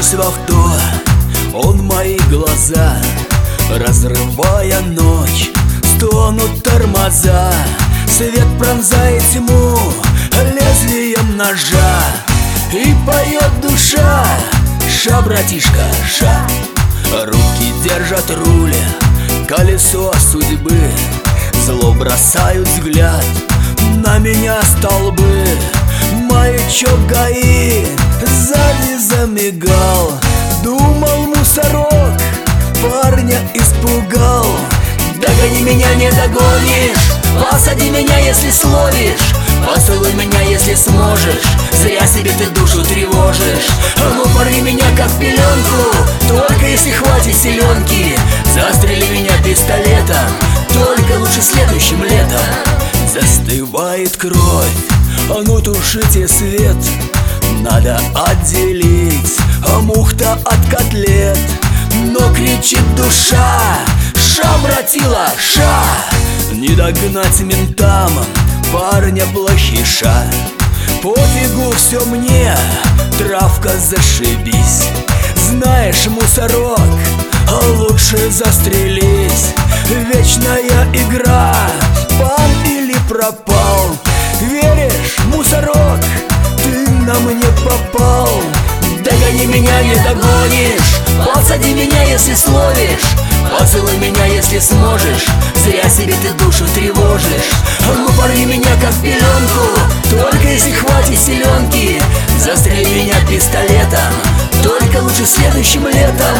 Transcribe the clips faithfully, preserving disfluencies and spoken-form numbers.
Вживаюсь в авто, он в мои глаза, разрывая ночь, стонут тормоза. Свет пронзает тьму лезвием ножа, и поет душа: ша, братишка, ша. Руки держат руль, колесо судьбы, зло бросают взгляд на меня столбы. Маячок ГАИ сзади замигал, думал мусорок, парня испугал. Догони меня, не догонишь, посади меня, если словишь, поцелуй меня, если сможешь, зря себе ты душу тревожишь. Ну порви меня как пеленку, только если хватит силенки. Застрели меня пистолетом, только лучше следующим летом. Застывает кровь, а ну тушите свет, надо отделить мух-то от котлет. Но кричит душа: ша, братила, ша. Не догнать ментам парня плохиша. Пофигу все мне, травка, зашибись. Знаешь, мусорок, лучше застрелись. Вечная игра, пан или пропал. Веришь, мусорок, ты на мне попал. Догони меня, не догонишь, посади меня, если словишь, поцелуй меня, если сможешь, зря себе ты душу тревожишь. Ну порви меня как пеленку, только если хватит силенки. Застрели меня пистолетом, только лучше следующим летом.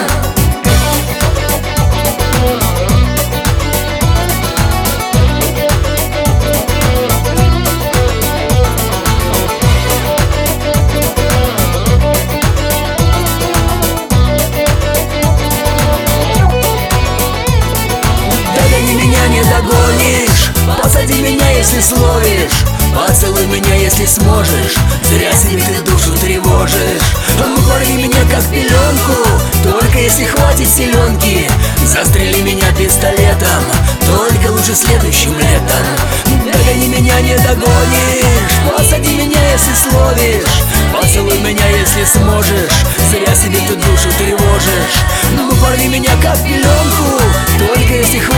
Посади меня, если словишь, поцелуй меня, если сможешь, зря себе ты душу тревожишь. Ну порви меня как пеленку, только если хватит силенки. Застрели меня пистолетом, только лучше следующим летом. Догони меня, не догонишь, посади меня, если словишь, поцелуй меня, если сможешь, зря себе ты душу тревожишь. Ну порви меня как пеленку, только если хватит